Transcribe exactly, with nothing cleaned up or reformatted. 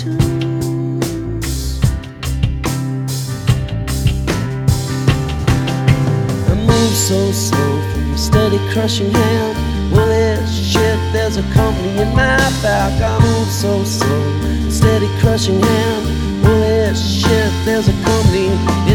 tunes. I move so slow from a steady crushing hand. Well, it's shit, there's a company in my back. I move so slow, steady crushing hand. Well, it's shit, there's a company in